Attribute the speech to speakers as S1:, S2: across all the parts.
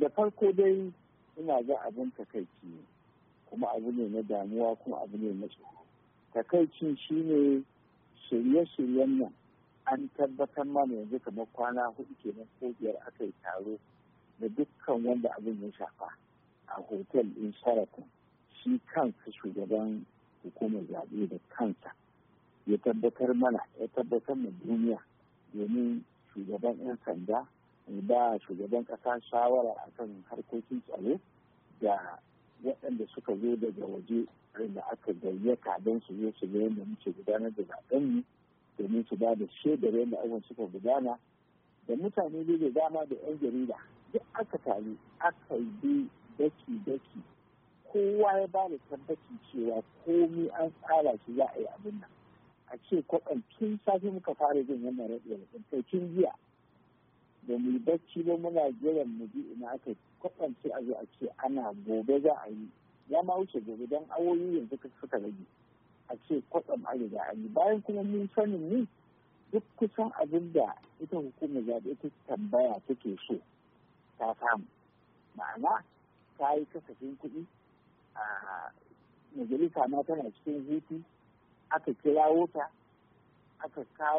S1: da farko dai ina ga abin takaici ne, kuma abu ne na damuwa, kuma abu ne na tsoro. Takaicin shi ne shirye-shiryen nan an tabbatar mana yanzu kamar kwana 4 kenan ko 5 aka yi taro da dukkan wanda abin ya shafa a hotel ɗin Sheraton. Shi kansa shugaban hukumar zaɓe da kansa ya tabbatar mana duniya, domin shugaban 'yan sanda ba shugaban ƙasa shawara akan harkokin tsaro da waɗanda suka zo daga waje da aka gayyata don su zo su ga yadda muke gudanar da zaɓenmu, domin su ba da shaidar yadda abubuwan suka gudana, da mutane da dama da 'yan jarida duk aka taru aka yi daki-daki, kowa ya ba da tabbaci cewa komi an tsara shi za a yi abin nan. A ce kwaɗan tun safe muka fara jin wannan raɗe-raɗen kai tun jiya da mu bacci ba muna jiran mu ji ina aka kwatance a zo a ce ana gobe za a yi, ya ma wuce gobe don awoyi yanzu suka rage, a ce kwatsam a riga an yi, bayan kuma mun sanin ni duk kusan abin da ita hukumar zaɓe ta tambaya take so ta samu. Ma'ana ta yi kasafin kuɗi, a majalisa ma tana cikin hutu, aka kirawo ta, aka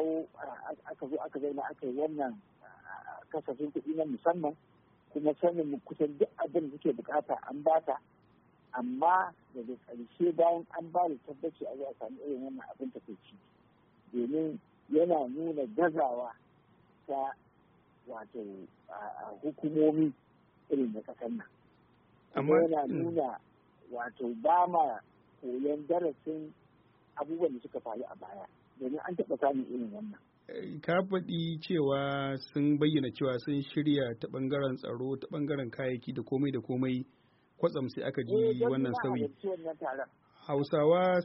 S1: zo aka zauna aka yi wannan kasafin kuɗi na musamman, kuma sanin kusan duk abin da suke bukata an bata, amma daga ƙarshe bayan an ba da tabbaci a zuwa sami irin wannan abin ta kai ci, domin yana nuna gazawa ta wato hukumomi irin na ƙasar nan, amma yana nuna wato ba ma koyon darasin abubuwan da suka faru a baya, domin an taɓa samun irin wannan.
S2: Ka faɗi cewa sun bayyana cewa sun shirya ta ɓangaren tsaro, ta ɓangaren kayayyaki da komai kwatsam sai aka ji wannan sauyi. Hausawa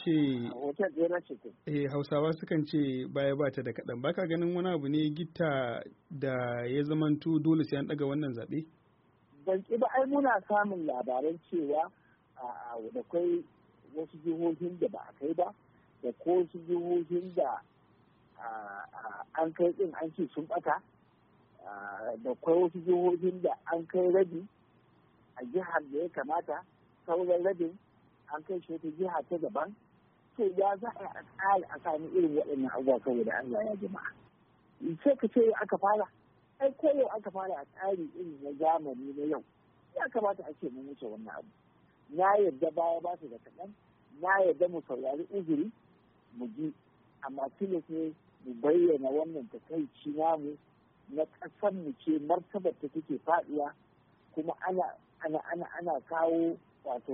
S2: sukan ce baya ba ta da kaɗan. Baka ganin wani abu ne gitta da ya zamanto dole sai an ɗaga wannan zaɓe?
S1: Ban ƙi ba, ai muna samun labaran cewa da kai wasu jihohin da ba a kai ba, da ko wasu jihohin da an kai ɗin an ce sun ɓata, da kwai wasu jihohin da an kai rabi a jihar da ya kamata, sauran rabin an kai shi wata jiha ta daban. To ya za a tsari a sami irin waɗannan abubuwa saboda Allah ya jama'a. Sai ka ce aka fara, ai ko yau aka fara a tsari irin na zamani na yau, ya kamata a ce mun wuce wannan abu. Na yarda baya ba su da kaɗan, na yarda mu saurari uzuri mu ji, amma tilas ne mu bayyana wannan takaici namu na ƙasar mu ce martabar ta take faɗuwa, kuma ana kawo wato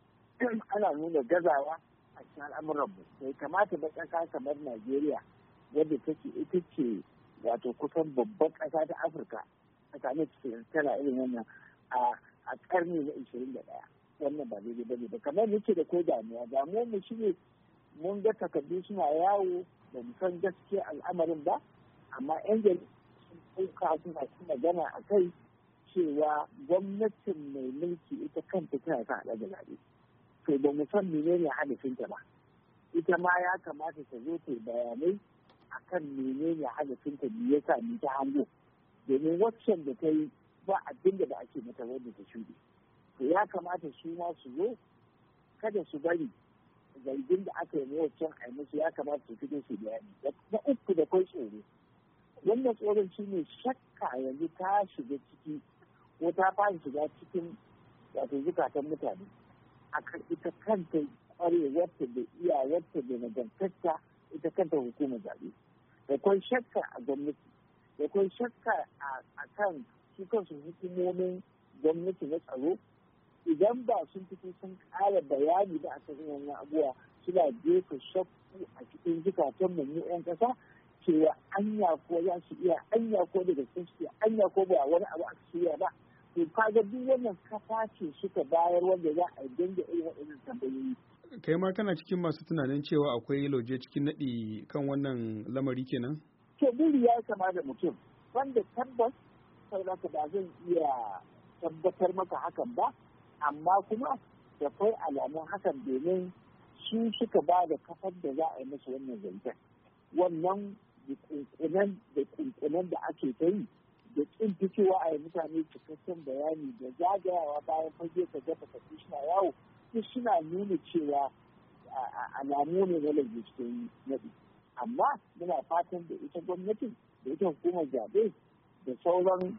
S1: ana nuna gazawa a cikin al'amuran mu. Bai kamata ba ƙasa kamar Najeriya wadda ita ce wato kusan babban ƙasa ta Afirka a sami tana irin wannan a ƙarni na 21. Wannan ba daidai bane ba, kamar yake da ko damuwar mu shine mun ga takardu suna yawo da mu san gaskiya al'amarin ba, amma 'yan jarida sun ɗauka suna magana a kai cewa gwamnatin mai mulki ita kanta tana sa haɗa da zaɓe. To ba mu san menene hadafinta ba, ita ma ya kamata ta zo ta bayanai akan menene hadafinta me yasa ni ta hango, domin waccan da ta yi ba abin da ba ake mata wanda ta shuɗe. To ya kamata su ma su zo, kada su bari zargin da aka yi waccan a musu, ya kamata su fito su bayani. Na uku da kai tsoro, wannan tsoron shi ne shakka yanzu ta shiga ciki ko ta fara shiga cikin wato zukatan mutane akan ita kanta kwarewarta da iyawarta da nagartarta ita kanta hukumar zaɓe. Da kwai shakka a gwamnati, da kwai shakka a kan su kansu hukumomin gwamnati na tsaro, idan ba sun fito sun ƙara bayani da aka yi wannan abuwa, suna jefa shakku a cikin zukatan mu 'yan ƙasa cewa anya ko za su iya, anya ko daga sun su anya ko ba wani abu aka shirya ba. To kaga duk wannan kafa ce suka bayar wanda za a dinga irin waɗannan tambayoyi.
S2: Kai ma kana cikin masu tunanin cewa akwai lauje cikin naɗi kan wannan lamari kenan?
S1: To buri ya kama da mutum wanda tabbas saboda ba zan iya tabbatar maka hakan ba, amma kuma da kai alamun hakan, domin su suka ba da kafar da za a yi musu wannan zancen. Wannan kunkunan da ake ta yi da ƙin fitowa a yi mutane cikakken bayani da zagayawa bayan fage ka gafa ka suna yawo duk suna nuna cewa alamu ne na lalle cikin naɗi. Amma muna fatan da ita gwamnatin da ita hukumar zaɓe da sauran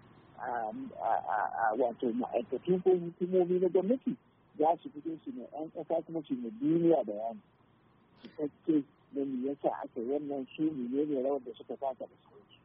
S1: wato ma'aikatu ko hukumomi na gwamnati za su fito su ne 'yan ƙasa kuma su ne duniya bayani cikakke na me yasa aka wannan su ne rawar da suka taka da sauransu.